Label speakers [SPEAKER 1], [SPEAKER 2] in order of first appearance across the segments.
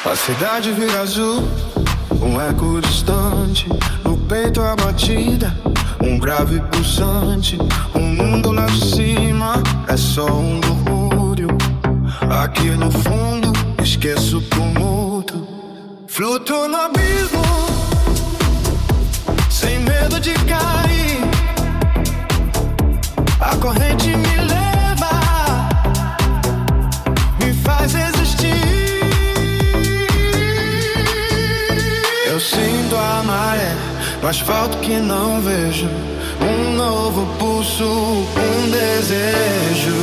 [SPEAKER 1] A cidade vira azul, um eco distante. No peito a batida, um grave pulsante. O mundo lá de cima é só um murmúrio. Aqui no fundo esqueço o tumulto. Flutuo no abismo, sem medo de cair. A corrente me leva, me faz existir. Eu sinto a maré no asfalto que não vejo. Um novo pulso, um desejo.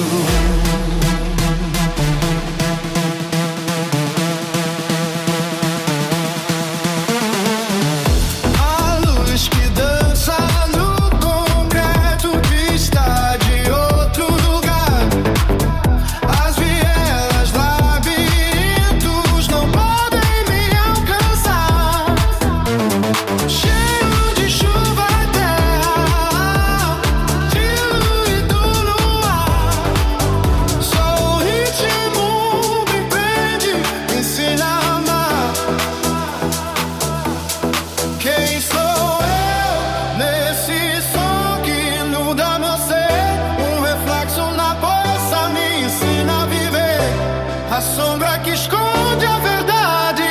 [SPEAKER 2] A sombra que esconde a verdade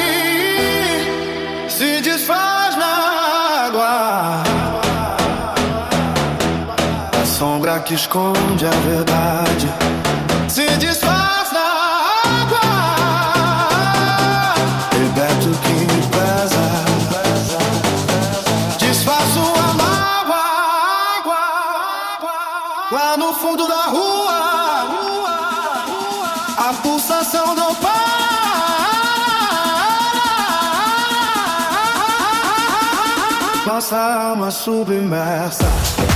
[SPEAKER 2] se desfaz na água. A sombra que esconde a verdade se desfaz na água. Liberto o que me pesa, desfaço a mágoa. Lá no fundo da rua, a pulsação não para. Nossa alma submersa.